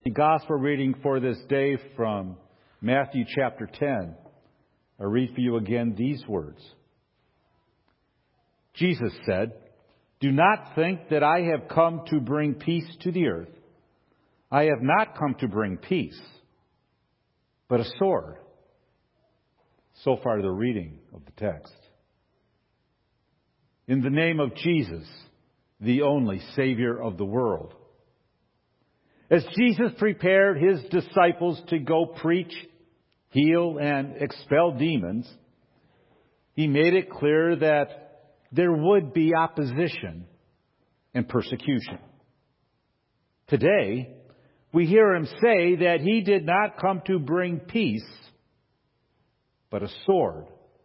The Gospel reading for this day from Matthew chapter 10. I read for you again these words. Jesus said, "Do not think that I have come to bring peace to the earth. I have not come to bring peace, but a sword." So far the reading of the text. In the name of Jesus, the only Savior of the world. As Jesus prepared His disciples to go preach, heal, and expel demons, He made it clear that there would be opposition and persecution. Today, we hear Him say that He did not come to bring peace, but a sword.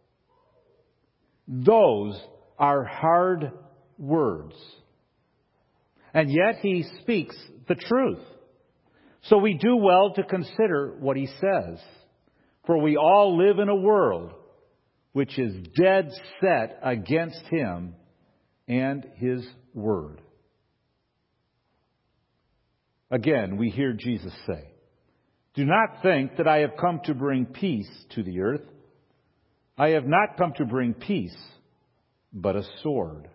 Those are hard words. And yet He speaks the truth. So we do well to consider what He says. For we all live in a world which is dead set against Him and His Word. Again, we hear Jesus say, "Do not think that I have come to bring peace to the earth. I have not come to bring peace, but a sword."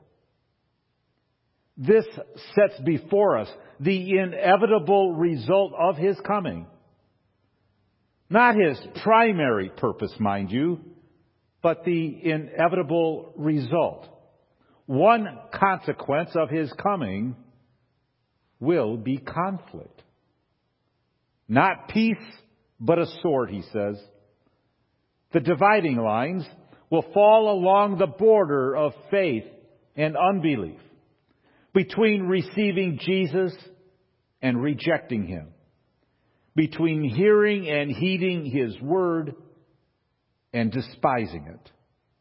This sets before us the inevitable result of His coming. Not His primary purpose, mind you, but the inevitable result. One consequence of His coming will be conflict. Not peace, but a sword, He says. The dividing lines will fall along the border of faith and unbelief, between receiving Jesus and rejecting Him, between hearing and heeding His word and despising it.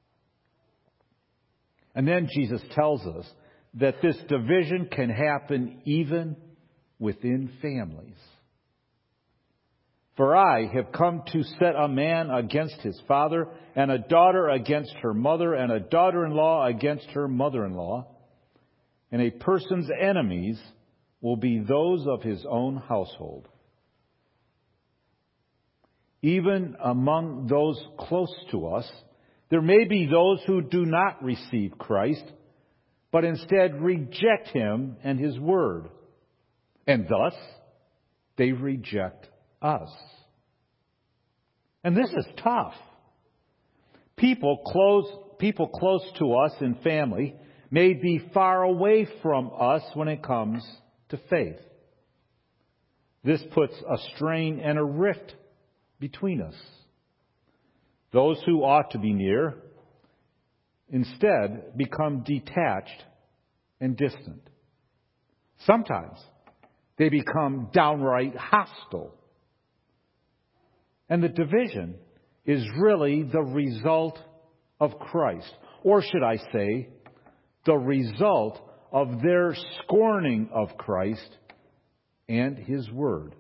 And then Jesus tells us that this division can happen even within families. "For I have come to set a man against his father, and a daughter against her mother, and a daughter-in-law against her mother-in-law. And a person's enemies will be those of his own household." Even among those close to us, there may be those who do not receive Christ, but instead reject Him and His Word. And thus, they reject us. And this is tough. People close to us in family may be far away from us when it comes to faith. This puts a strain and a rift between us. Those who ought to be near instead become detached and distant. Sometimes they become downright hostile. And the division is really the result of Christ. Or should I say, the result of their scorning of Christ and His Word.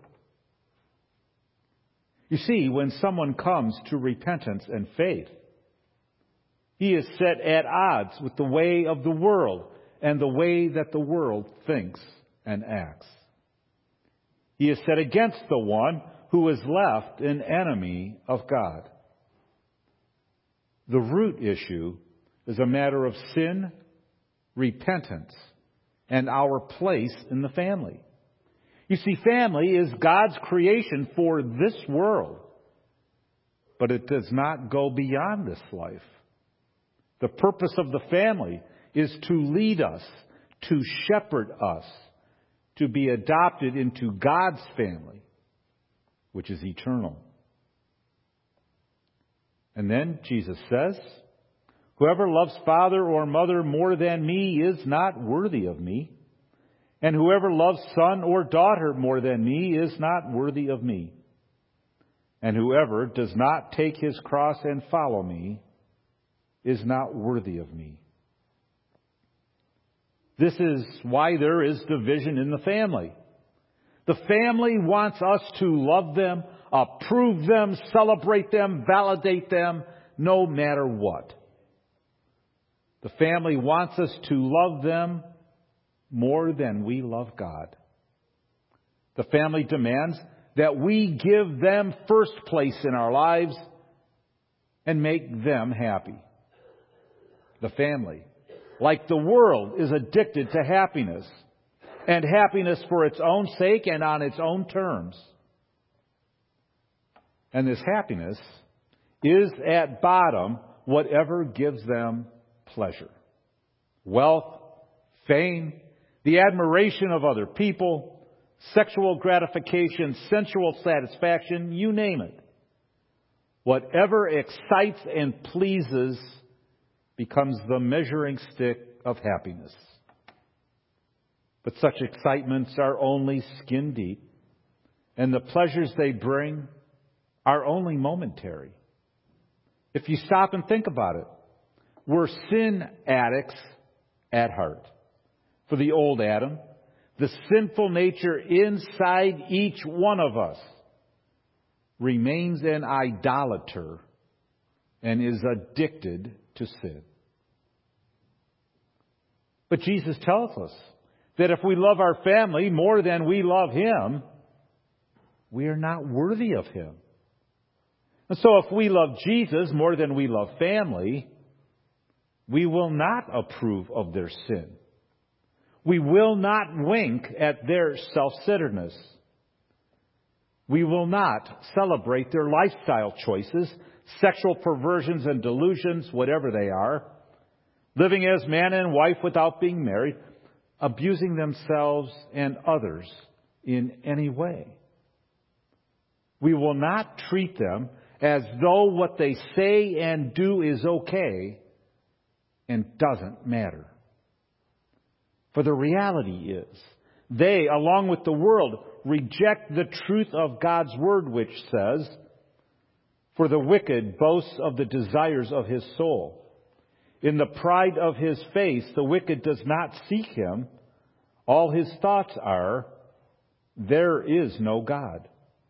You see, when someone comes to repentance and faith, he is set at odds with the way of the world and the way that the world thinks and acts. He is set against the one who is left an enemy of God. The root issue is a matter of sin, repentance, and our place in the family. You see, family is God's creation for this world, but it does not go beyond this life. The purpose of the family is to lead us, to shepherd us, to be adopted into God's family, which is eternal. And then Jesus says, "Whoever loves father or mother more than me is not worthy of me. And whoever loves son or daughter more than me is not worthy of me. And whoever does not take his cross and follow me is not worthy of me." This is why there is division in the family. The family wants us to love them, approve them, celebrate them, validate them, no matter what. The family wants us to love them more than we love God. The family demands that we give them first place in our lives and make them happy. The family, like the world, is addicted to happiness, and happiness for its own sake and on its own terms. And this happiness is at bottom whatever gives them pleasure. Wealth, fame, the admiration of other people, sexual gratification, sensual satisfaction, you name it. Whatever excites and pleases becomes the measuring stick of happiness. But such excitements are only skin deep, and the pleasures they bring are only momentary. If you stop and think about it, we're sin addicts at heart. For the old Adam, the sinful nature inside each one of us remains an idolater and is addicted to sin. But Jesus tells us that if we love our family more than we love Him, we are not worthy of Him. And so if we love Jesus more than we love family, we will not approve of their sin. We will not wink at their self-centeredness. We will not celebrate their lifestyle choices, sexual perversions and delusions, whatever they are, living as man and wife without being married, abusing themselves and others in any way. We will not treat them as though what they say and do is okay and doesn't matter. For the reality is, they, along with the world, reject the truth of God's Word, which says, "For the wicked boasts of the desires of his soul. In the pride of his face, the wicked does not seek Him. All his thoughts are, there is no God."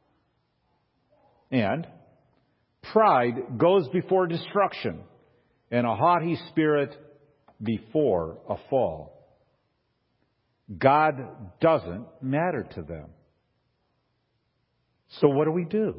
And pride goes before destruction, and a haughty spirit before a fall. God doesn't matter to them. So what do we do?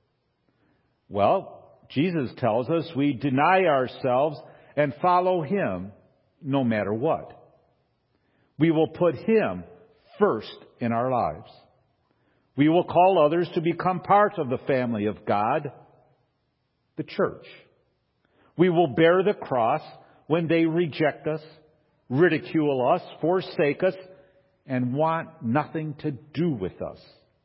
Well, Jesus tells us we deny ourselves and follow Him no matter what. We will put Him first in our lives. We will call others to become part of the family of God, the church. We will bear the cross when they reject us, ridicule us, forsake us, and want nothing to do with us.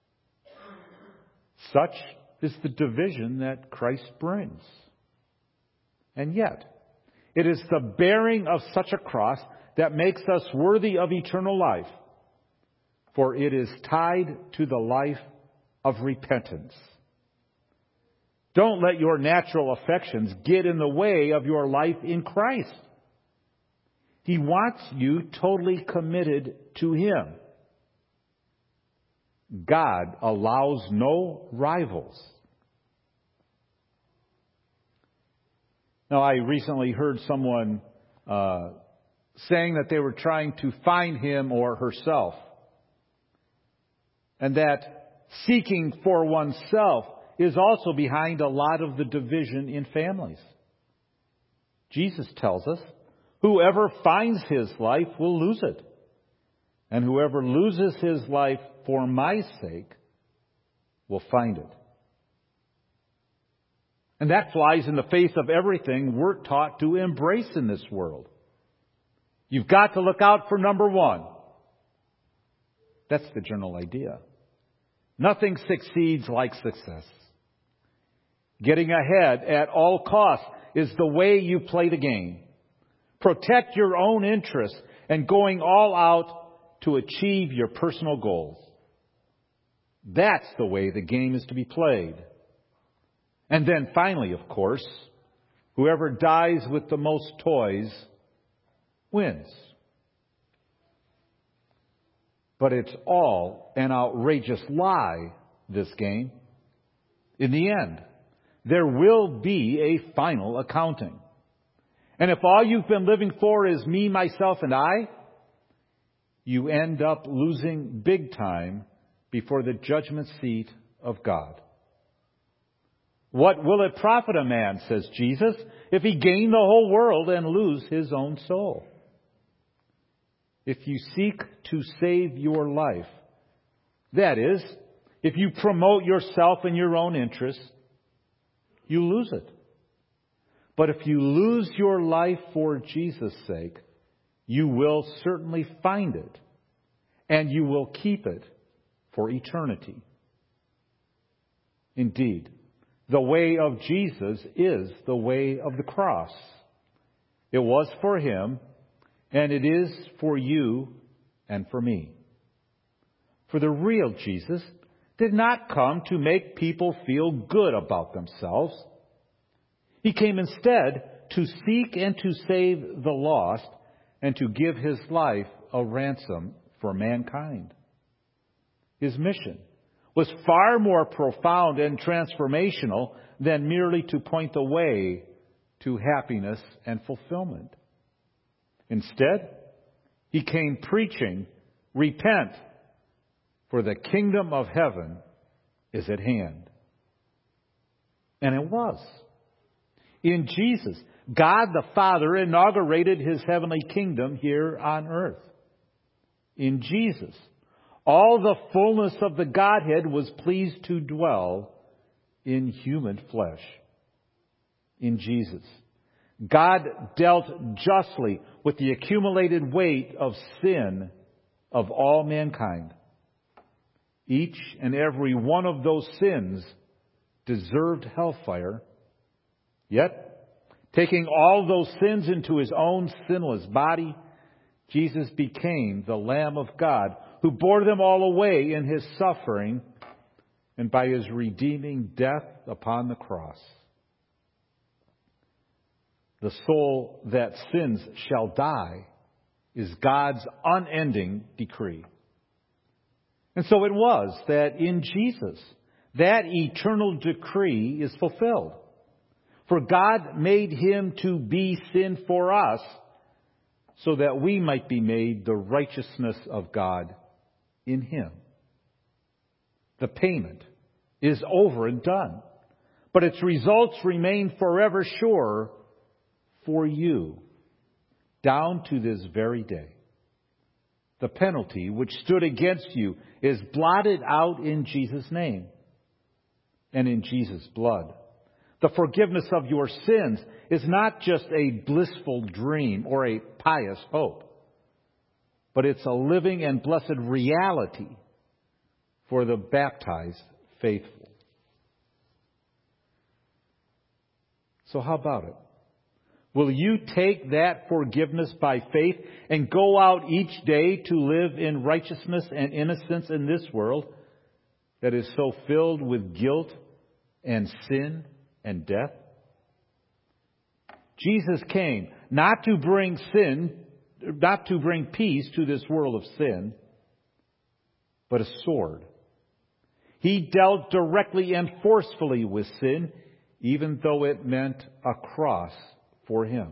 Such is the division that Christ brings. And yet, it is the bearing of such a cross that makes us worthy of eternal life, for it is tied to the life of repentance. Don't let your natural affections get in the way of your life in Christ. He wants you totally committed to Him. God allows no rivals. Now, I recently heard someone saying that they were trying to find him or herself, and that seeking for oneself is also behind a lot of the division in families. Jesus tells us, whoever finds his life will lose it, and whoever loses his life for my sake will find it. And that flies in the face of everything we're taught to embrace in this world. You've got to look out for number one. That's the general idea. Nothing succeeds like success. Getting ahead at all costs is the way you play the game. Protect your own interests and going all out to achieve your personal goals. That's the way the game is to be played. And then finally, of course, whoever dies with the most toys wins. But it's all an outrageous lie, this game. In the end, there will be a final accounting. And if all you've been living for is me, myself, and I, you end up losing big time before the judgment seat of God. What will it profit a man, says Jesus, if he gain the whole world and lose his own soul? If you seek to save your life, that is, if you promote yourself in your own interests, you lose it. But if you lose your life for Jesus' sake, you will certainly find it, and you will keep it for eternity. Indeed, the way of Jesus is the way of the cross. It was for him, and it is for you and for me. For the real Jesus did not come to make people feel good about themselves. He came instead to seek and to save the lost and to give his life a ransom for mankind. His mission was far more profound and transformational than merely to point the way to happiness and fulfillment. Instead, he came preaching, "Repent, for the kingdom of heaven is at hand." And it was. In Jesus, God the Father inaugurated his heavenly kingdom here on earth. In Jesus, all the fullness of the Godhead was pleased to dwell in human flesh. In Jesus, God dealt justly with the accumulated weight of sin of all mankind. Each and every one of those sins deserved hellfire. Yet, taking all those sins into his own sinless body, Jesus became the Lamb of God who bore them all away in his suffering and by his redeeming death upon the cross. The soul that sins shall die is God's unending decree. And so it was that in Jesus, that eternal decree is fulfilled. For God made him to be sin for us, so that we might be made the righteousness of God in him. The payment is over and done, but its results remain forever sure for you, down to this very day. The penalty which stood against you is blotted out in Jesus' name and in Jesus' blood. The forgiveness of your sins is not just a blissful dream or a pious hope, but it's a living and blessed reality for the baptized faithful. So how about it? Will you take that forgiveness by faith and go out each day to live in righteousness and innocence in this world that is so filled with guilt and sin and death? Jesus came not to bring peace to this world of sin, but a sword. He dealt directly and forcefully with sin, even though it meant a cross for him.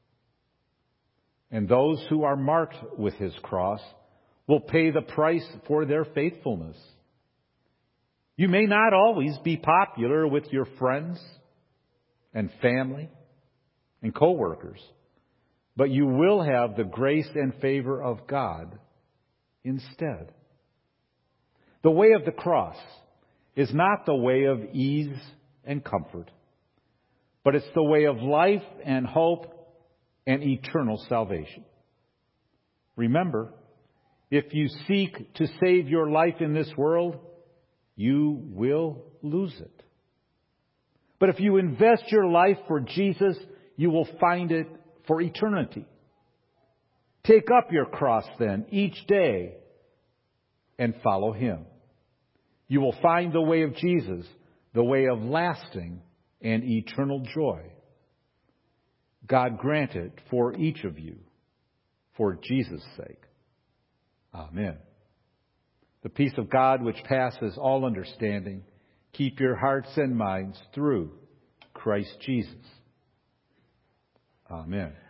And those who are marked with his cross will pay the price for their faithfulness. You may not always be popular with your friends and family and co-workers, but you will have the grace and favor of God instead. The way of the cross is not the way of ease and comfort, but it's the way of life and hope and eternal salvation. Remember, if you seek to save your life in this world, you will lose it. But if you invest your life for Jesus, you will find it for eternity. Take up your cross then each day and follow him. You will find the way of Jesus, the way of lasting and eternal joy. God grant it for each of you, for Jesus' sake. Amen. The peace of God which passes all understanding, keep your hearts and minds through Christ Jesus. Amen.